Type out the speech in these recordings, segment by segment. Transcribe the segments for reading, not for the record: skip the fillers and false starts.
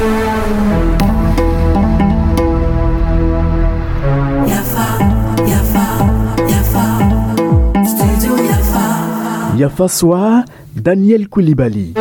Yafa Soa, Daniel Koulibaly.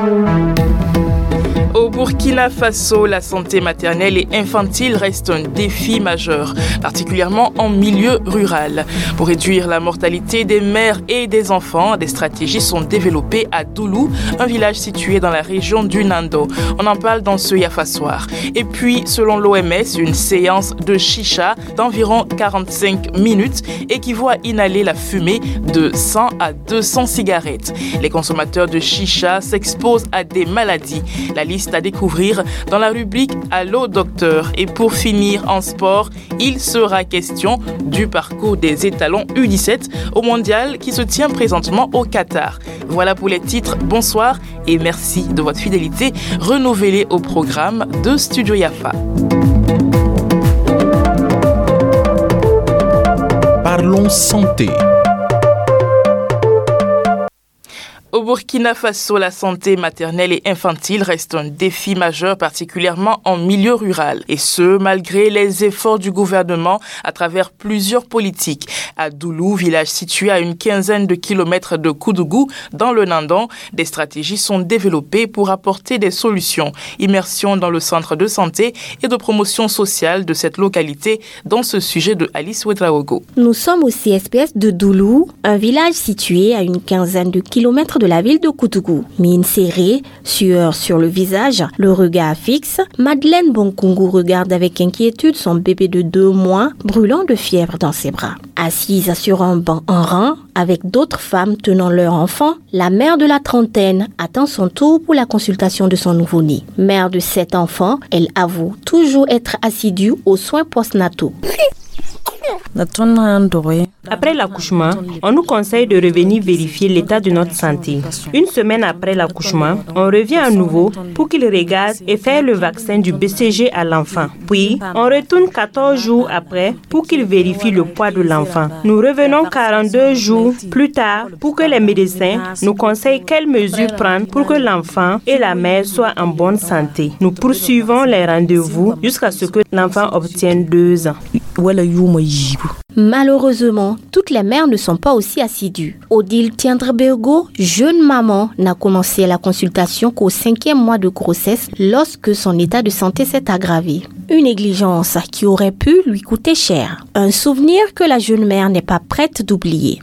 Au Burkina Faso, la santé maternelle et infantile reste un défi majeur, particulièrement en milieu rural. Pour réduire la mortalité des mères et des enfants, des stratégies sont développées à Doulou, un village situé dans la région du Nando. On en parle dans ce Yafa Soir. Et puis, selon l'OMS, une séance de chicha d'environ 45 minutes équivaut à inhaler la fumée de 100 à 200 cigarettes. Les consommateurs de chicha s'exposent à des maladies. La liste à découvrir dans la rubrique Allô docteur. Et pour finir en sport, il sera question du parcours des étalons U17 au mondial qui se tient présentement au Qatar. Voilà pour les titres. Bonsoir et merci de votre fidélité renouvelée au programme de Studio Yafa. Parlons santé. Au Burkina Faso, la santé maternelle et infantile reste un défi majeur, particulièrement en milieu rural. Et ce, malgré les efforts du gouvernement à travers plusieurs politiques. À Doulou, village situé à une quinzaine de kilomètres de Koudougou, dans le Nandan, des stratégies sont développées pour apporter des solutions. Immersion dans le centre de santé et de promotion sociale de cette localité dans ce sujet de Alice Ouedraogo. Nous sommes au CSPS de Doulou, un village situé à une quinzaine de kilomètres de la ville de Koudougou. Mine serrée, sueur sur le visage, le regard fixe, Madeleine Bonkungu regarde avec inquiétude son bébé de 2 mois, brûlant de fièvre dans ses bras. Assise sur un banc en rang, avec d'autres femmes tenant leur enfant, la mère de la trentaine attend son tour pour la consultation de son nouveau-né. Mère de 7 enfants, elle avoue toujours être assidue aux soins postnataux. Après l'accouchement, on nous conseille de revenir vérifier l'état de notre santé. Une semaine après l'accouchement, on revient à nouveau pour qu'il regarde et faire le vaccin du BCG à l'enfant. Puis, on retourne 14 jours après pour qu'il vérifie le poids de l'enfant. Nous revenons 42 jours plus tard pour que les médecins nous conseillent quelles mesures prendre pour que l'enfant et la mère soient en bonne santé. Nous poursuivons les rendez-vous jusqu'à ce que l'enfant obtienne 2 ans. Malheureusement, toutes les mères ne sont pas aussi assidues. Odile Tiandrebergo, jeune maman, n'a commencé la consultation qu'au 5e mois de grossesse lorsque son état de santé s'est aggravé. Une négligence qui aurait pu lui coûter cher. Un souvenir que la jeune mère n'est pas prête d'oublier.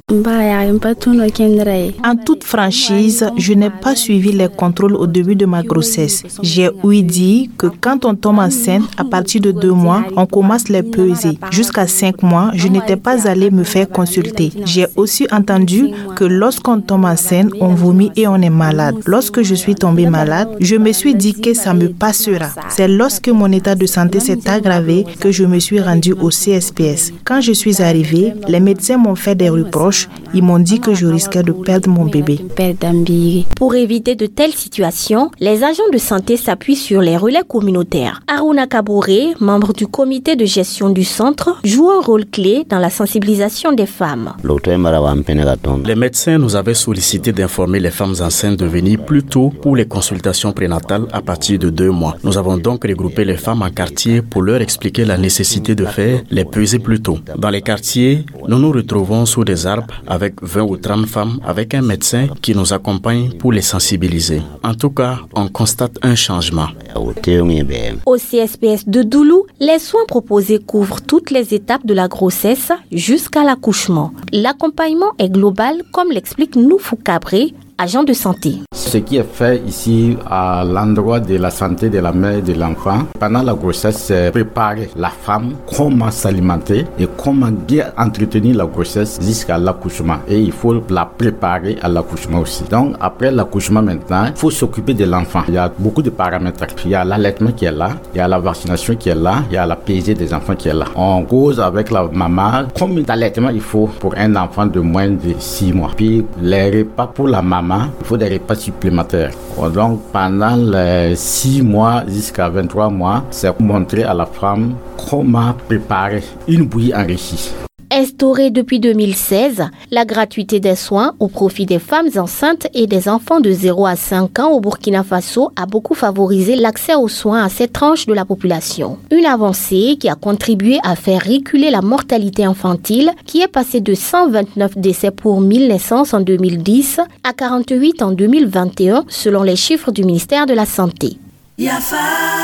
En toute franchise, je n'ai pas suivi les contrôles au début de ma grossesse. J'ai ouï dire que quand on tombe enceinte, à partir de 2 mois, on commence les peser. Jusqu'à 5 mois, je n'étais pas allée me faire consulter. J'ai aussi entendu que lorsqu'on tombe enceinte, on vomit et on est malade. Lorsque je suis tombée malade, je me suis dit que ça me passera. C'est lorsque mon état de santé s'est aggravé que je me suis rendue au CSPS. Quand je suis arrivée, les médecins m'ont fait des reproches. Ils m'ont dit que je risquais de perdre mon bébé. Pour éviter de telles situations, les agents de santé s'appuient sur les relais communautaires. Aruna Kabouré, membre du comité de gestion du centre, joue un rôle clé dans la sensibilisation des femmes. Les médecins nous avaient sollicité d'informer les femmes enceintes de venir plus tôt pour les consultations prénatales à partir de 2 mois. Nous avons donc regroupé les femmes en quartier pour leur expliquer la nécessité de faire les pesées plus tôt. Dans les quartiers, nous nous retrouvons sous des arbres avec 20 ou 30 femmes avec un médecin qui nous accompagne pour les sensibiliser. En tout cas, on constate un changement. Au CSPS de Doulou, les soins proposés couvrent toutes les étapes de la grossesse jusqu'à l'accouchement. L'accompagnement est global, comme l'explique Noufou Cabré, agent de santé. Ce qui est fait ici à l'endroit de la santé de la mère et de l'enfant, pendant la grossesse, c'est préparer la femme, comment s'alimenter et comment bien entretenir la grossesse jusqu'à l'accouchement. Et il faut la préparer à l'accouchement aussi. Donc après l'accouchement maintenant, il faut s'occuper de l'enfant. Il y a beaucoup de paramètres. Il y a l'allaitement qui est là, il y a la vaccination qui est là, il y a la pesée des enfants qui est là. On cause avec la maman combien d'allaitement il faut pour un enfant de moins de 6 mois. Puis les repas pour la maman, il faut des repas supplémentaires. Donc pendant les 6 mois jusqu'à 23 mois, c'est pour montrer à la femme comment préparer une bouillie enrichie. Instaurée depuis 2016, la gratuité des soins au profit des femmes enceintes et des enfants de 0 à 5 ans au Burkina Faso a beaucoup favorisé l'accès aux soins à cette tranche de la population. Une avancée qui a contribué à faire reculer la mortalité infantile qui est passée de 129 décès pour 1000 naissances en 2010 à 48 en 2021 selon les chiffres du ministère de la Santé. Yafa,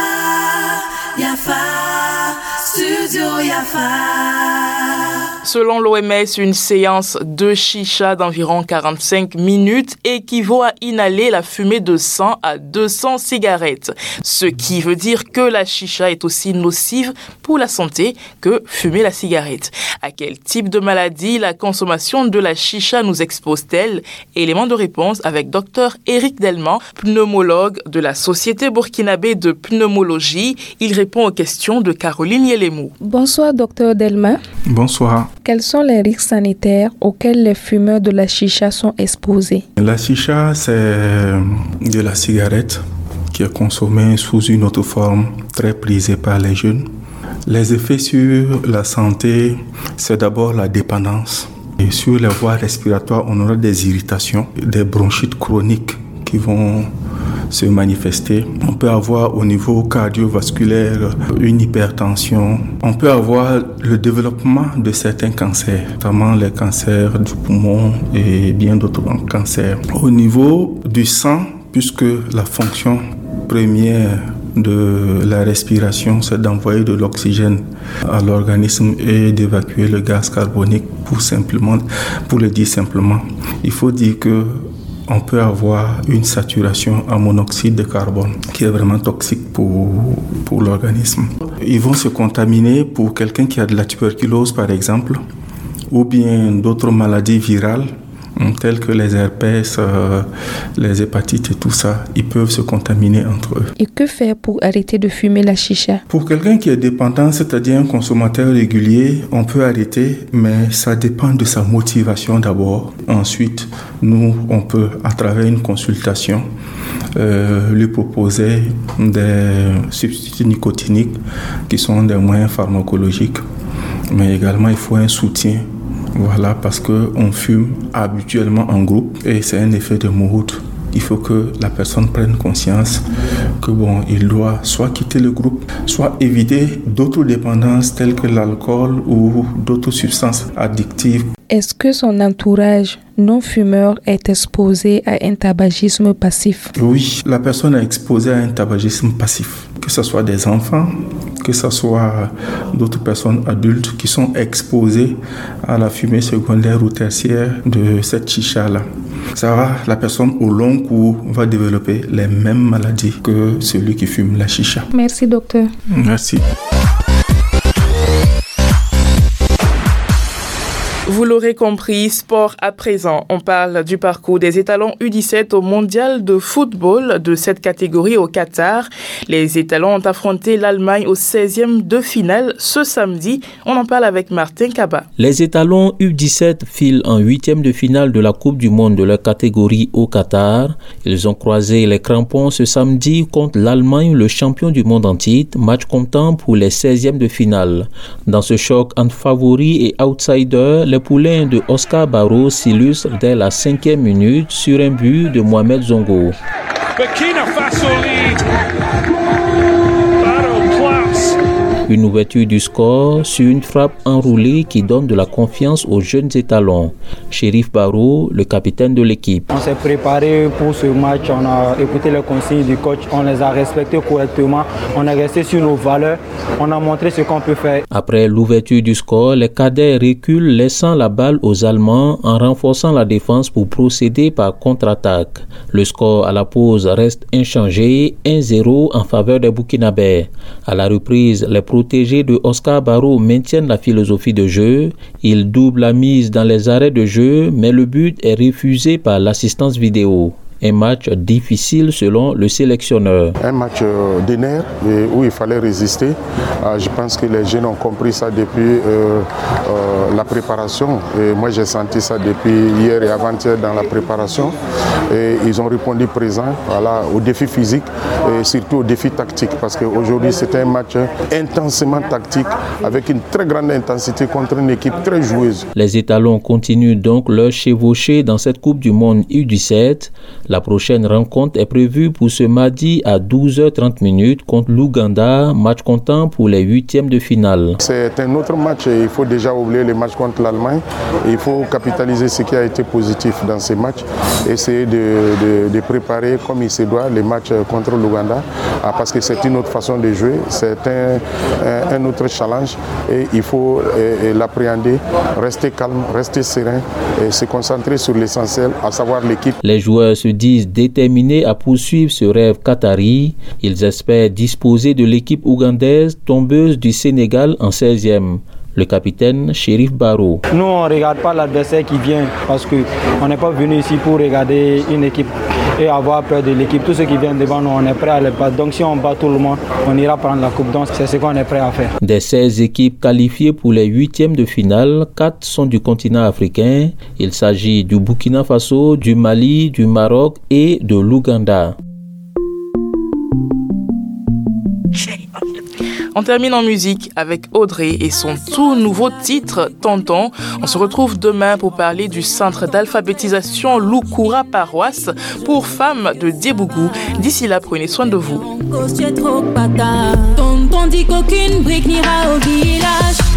Studio Yafa. Selon l'OMS, une séance de chicha d'environ 45 minutes équivaut à inhaler la fumée de 100 à 200 cigarettes. Ce qui veut dire que la chicha est aussi nocive pour la santé que fumer la cigarette. À quel type de maladie la consommation de la chicha nous expose-t-elle? Élément de réponse avec Dr Éric Delman, pneumologue de la Société burkinabé de pneumologie. Il répond aux questions de Caroline Yelemou. Bonsoir Dr Delman. Bonsoir. Quels sont les risques sanitaires auxquels les fumeurs de la chicha sont exposés? La chicha, c'est de la cigarette qui est consommée sous une autre forme très prisée par les jeunes. Les effets sur la santé, c'est d'abord la dépendance. Et sur les voies respiratoires, on aura des irritations, des bronchites chroniques qui vont se manifester. On peut avoir au niveau cardiovasculaire une hypertension. On peut avoir le développement de certains cancers, notamment les cancers du poumon et bien d'autres cancers. Au niveau du sang, puisque la fonction première de la respiration, c'est d'envoyer de l'oxygène à l'organisme et d'évacuer le gaz carbonique, pour le dire simplement. Il faut dire que on peut avoir une saturation en monoxyde de carbone qui est vraiment toxique pour l'organisme. Ils vont se contaminer pour quelqu'un qui a de la tuberculose par exemple, ou bien d'autres maladies virales tels que les herpès, les hépatites et tout ça. Ils peuvent se contaminer entre eux. Et que faire pour arrêter de fumer la chicha? Pour quelqu'un qui est dépendant, c'est-à-dire un consommateur régulier, on peut arrêter, mais ça dépend de sa motivation d'abord. Ensuite, nous, on peut, à travers une consultation, lui proposer des substituts nicotiniques qui sont des moyens pharmacologiques. Mais également, il faut un soutien. Voilà, parce qu'on fume habituellement en groupe et c'est un effet de mood. Il faut que la personne prenne conscience que il doit soit quitter le groupe, soit éviter d'autres dépendances telles que l'alcool ou d'autres substances addictives. Est-ce que son entourage non-fumeur est exposé à un tabagisme passif? Oui, la personne est exposée à un tabagisme passif, que ce soit des enfants, que ce soit d'autres personnes adultes qui sont exposées à la fumée secondaire ou tertiaire de cette chicha-là. La personne au long cours va développer les mêmes maladies que celui qui fume la chicha. Merci docteur. Merci. Vous l'aurez compris, sport à présent. On parle du parcours des étalons U17 au mondial de football de cette catégorie au Qatar. Les étalons ont affronté l'Allemagne au 16e de finale ce samedi. On en parle avec Martin Kaba. Les étalons U17 filent en 8e de finale de la Coupe du Monde de leur catégorie au Qatar. Ils ont croisé les crampons ce samedi contre l'Allemagne, le champion du monde en titre, match comptant pour les 16e de finale. Dans ce choc entre favoris et outsiders, les poulains de Oscar Barrow s'illustrent dès la 5e minute sur un but de Mohamed Zongo. Burkina Faso lead. Barrow class. Une ouverture du score sur une frappe enroulée qui donne de la confiance aux jeunes étalons. Chérif Barrow, le capitaine de l'équipe. On s'est préparé pour ce match, on a écouté les consignes du coach, on les a respectés correctement, on est resté sur nos valeurs, on a montré ce qu'on peut faire. Après l'ouverture du score, les cadets reculent laissant la balle aux Allemands en renforçant la défense pour procéder par contre-attaque. Le score à la pause reste inchangé, 1-0 en faveur des Burkinabés. À la reprise, les protégés de Oscar Barrow maintiennent la philosophie de jeu. Ils doublent la mise dans les arrêts de jeu, mais le but est refusé par l'assistance vidéo. Un match difficile selon le sélectionneur. Un match de nerfs où il fallait résister. Je pense que les jeunes ont compris ça depuis la préparation. Et moi j'ai senti ça depuis hier et avant-hier dans la préparation. Et ils ont répondu présent au défi physique et surtout au défi tactique. Parce qu'aujourd'hui c'était un match intensément tactique avec une très grande intensité contre une équipe très joueuse. Les étalons continuent donc leur chevauchée dans cette Coupe du Monde U17. La prochaine rencontre est prévue pour ce mardi à 12h30 contre l'Ouganda, match comptant pour les huitièmes de finale. C'est un autre match et il faut déjà oublier les matchs contre l'Allemagne. Il faut capitaliser ce qui a été positif dans ces matchs, essayer de préparer comme il se doit les matchs contre l'Ouganda parce que c'est une autre façon de jouer, c'est un autre challenge et il faut l'appréhender, rester calme, rester serein et se concentrer sur l'essentiel, à savoir l'équipe. Les joueurs se disent déterminés à poursuivre ce rêve qatari. Ils espèrent disposer de l'équipe ougandaise tombeuse du Sénégal en 16e. Le capitaine Chérif Barrow. Nous, on ne regarde pas l'adversaire qui vient parce qu'on n'est pas venu ici pour regarder une équipe et avoir peur de l'équipe. Tous ceux qui viennent devant nous, on est prêt à les battre. Donc si on bat tout le monde, on ira prendre la coupe. Donc c'est ce qu'on est prêt à faire. Des 16 équipes qualifiées pour les huitièmes de finale, 4 sont du continent africain. Il s'agit du Burkina Faso, du Mali, du Maroc et de l'Ouganda. On termine en musique avec Audrey et son tout nouveau titre Tonton. On se retrouve demain pour parler du centre d'alphabétisation Loukoura Paroisse pour femmes de Diebougou. D'ici là, prenez soin de vous. Tonton dit qu'aucune brique n'ira au village.